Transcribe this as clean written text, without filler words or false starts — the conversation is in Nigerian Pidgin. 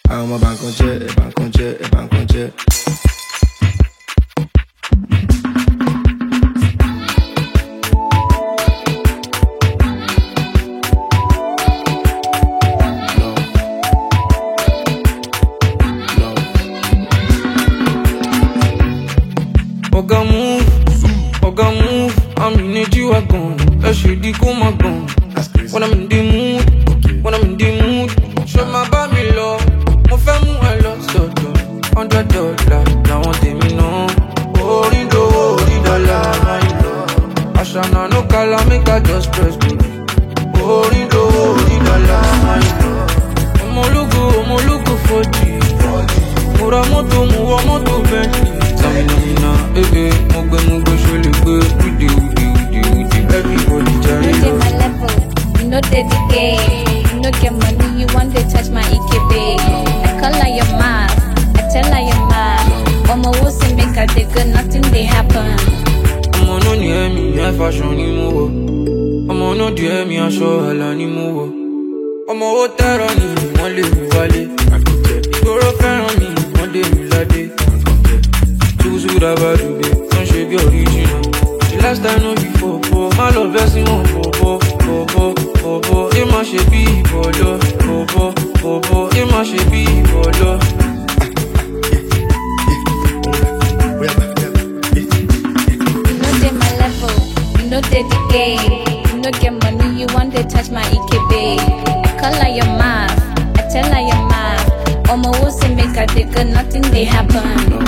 I'm a bank on jet, a bank on jet, a bank on jet. Oga move, I'm in a G-Wagon. That shit, the come gun. When I'm in the mood, when I'm in the mood, show my baby love. Mo fẹ́ mú ẹ lọ sọ́dọ̀ $100, now want me know. Orí dollar, my love. Ashana no color, make I just press go. Orí dollar, my love. Omolugu 4G. Mo ra mọ́tò, mo wọ mọ́tò Bentley. Samina, mo gbé ṣọlẹ̀ gbé. Wudi, everybody carry You know my level, you know the game. You know get money, you want to touch my EKB. I call her your mouth, I tell her your mouth. Mama will say make her dey good, nothing they happen. Ọmọ náà ní ẹ̀mí ẹ̀ fashion ni mo wọ̀. Ọmọ náà di ẹ̀mí aṣọ àlà ni mo wọ̀. Ọmọ owó tẹ́rọ ni wọ́n lè mi wálé. Ìgboro fẹ́ràn mi, wọ́n dé mi ládé. Túsù dábàá dùgbẹ́, tó ń ṣe bí original. The last time no be fọ̀fọ̀, má lọ bẹ́ sí wọn fọ̀fọ̀. Ẹ má ṣe bí ìbọ̀lọ́. Ẹ má ṣe bí ìbọ̀lọ́. You know they my level, you know they the game. You know get money, you want to touch my EKB. I call her your mouth, I tell her your mouth. Mama will say make her dey good, nothing they happen.